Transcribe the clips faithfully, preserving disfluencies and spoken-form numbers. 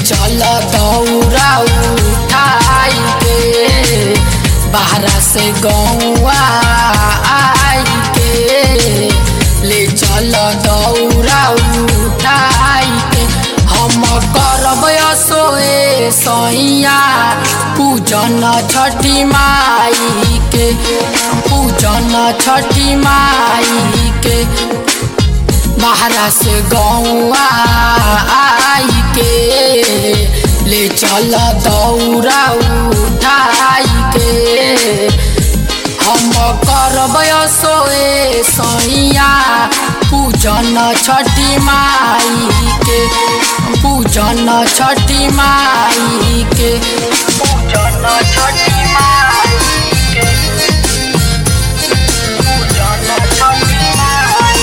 चल दौरा उठाई के बाहरा से गौआ आई के ले चल दौरा उठाई के हम करब सोए सैया पूजन छठी माई के पूजन छठी माई के बाहरा से गौआ आई के ले चल दौरा उठाई के हम करब सोए सैया पूजन छठी माई के पूजन छठी माई के पूजन छठी माई के पूजन छठी माई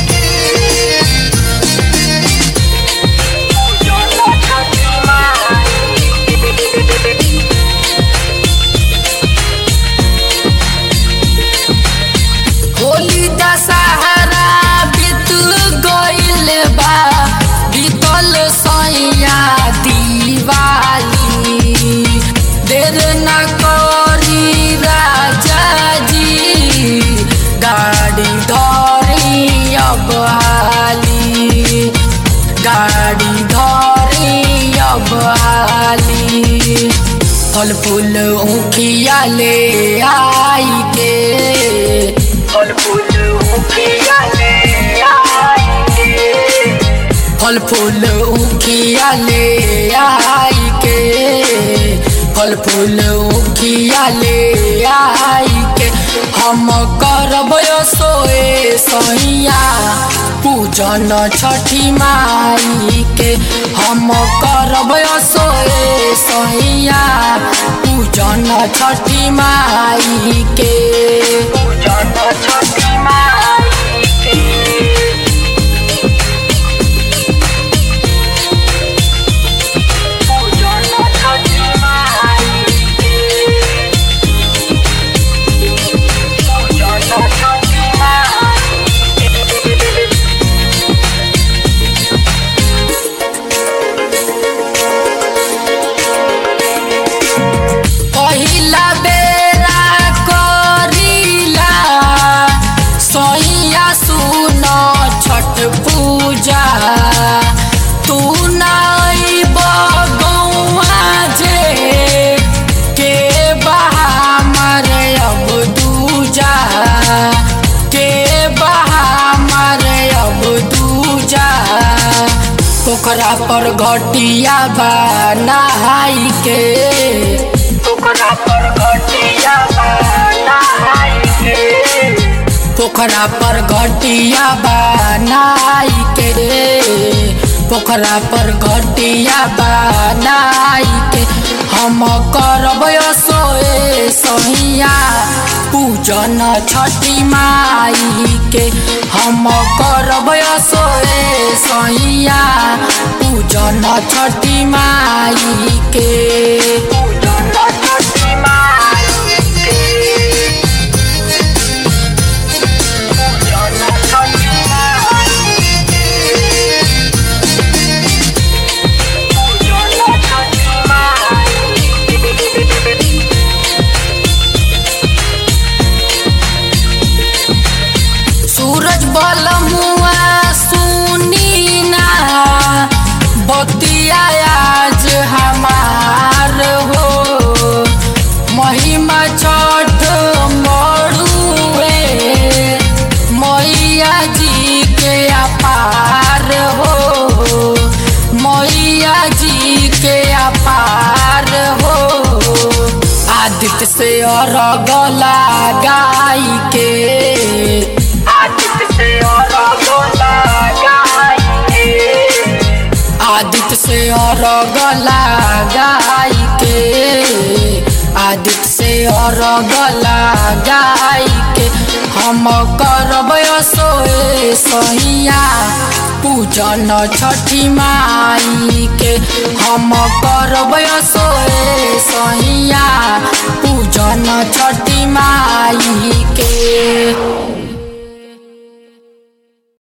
होली दशहरा बीत गइल बा बीतल सैया दिवाली देर न करी राजा जी गाड़ी धरी अब हाली गाड़ी धरी अब हाली फल फूल ऊखिया ले आई के फल फूल ऊखिया ले आई के फल फूल ऊखिया ले आई के फल फूल ऊखिया ले आई के हम करब सोए सैया पूजन छठी माई के हम करब सोए सैया पूजन छठी माई के पूजन छठी माई के पूजा तू नाई बगौआ जे के बहा मरे अब दूजा के बहा मरे अब दूजा पोखरा पर घटिया बा नहाई के पोखरा पर घटिया बा नहाई के पोखरा पर घटिया बनाई के पोखरा पर घटिया बनाई के हम करब सोए सैया पूजन छठी माई के हम करब सोए सैया पूजन छठी माई के पूजन छठी माई के सूरज बलमुआ सुनी ना बतिया आज हमार हो महिमा छठ मरुए मैया जी के अपार हो मैया जी के अपार हो आदित्य से अर्घ लगाई के आदित्य से अर्घ लगाई के आदित्य से अर्घ लगाई के आदित्य से अर्घ लगाई के हम करब सोए सैया पूजन छठी माई के हम करब सोए सैया पूजन छठी माई के।